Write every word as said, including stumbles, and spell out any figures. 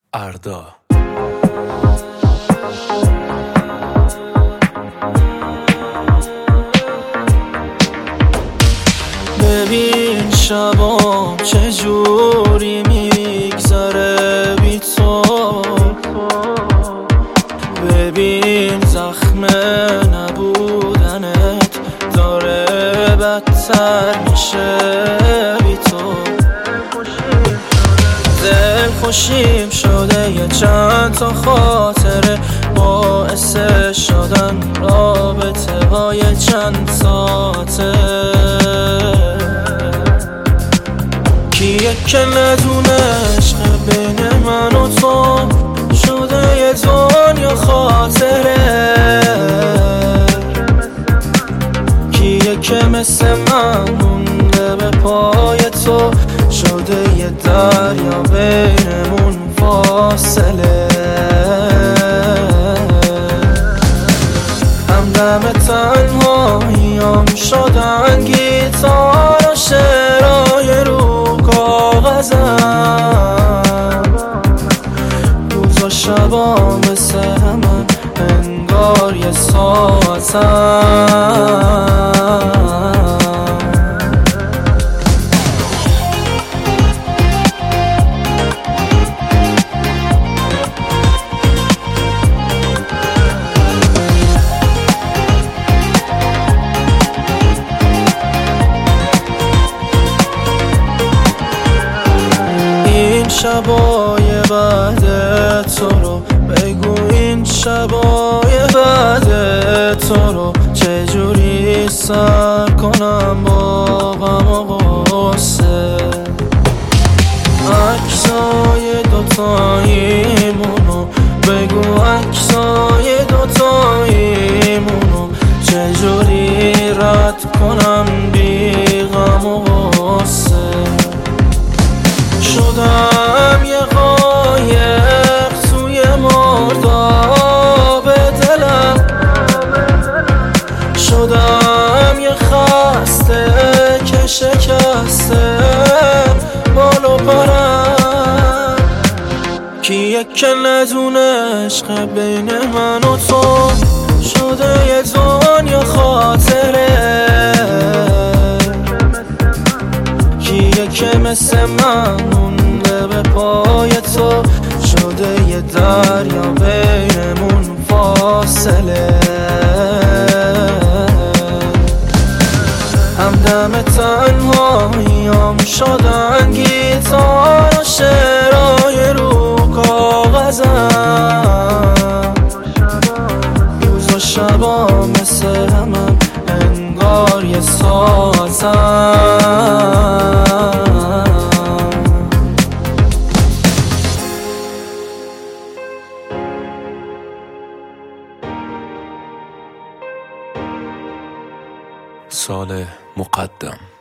اردا. ببین شبام چجوری میگذره بی تو، ببین زخم نبودنت داره بدتر میشه بی تو. دل خوشیم شده یه چند تا خاطره باعث شدن رابطه های چند ساعته. کیه که ندونه عشق بین من و تو شده یه دنیا خاطره. کیه که مثل من مونده به پای تو شده یه دریا بینمون فاصله. همدم تنهاییام شدن گیتار و شعرهای رو کاغذم. روز و شبا مثل من انگار یه ساعتم. شبای بعد تو رو بگو، این شبای بعد تو رو چجوری سر کنم با غم و غصه. عکسای دوتاییمونو بگو، عکسای دوتاییمونو چجوری رد کنم بی غم و غصه. شدم یه قایق توی مرداب دلم، شدم یه خسته که شکسته بال و پرم. کیه که ندونه عشق بین من و تو شده یه دنیا خاطره. کیه که مثل من مونده به پای تو شده یه دریا بینمون فاصله. همدم تنهاییام شدن گیتار و شعرهای رو کاغذم. روز و شبا مثل من انگار یه ساعتم. سال مقدم.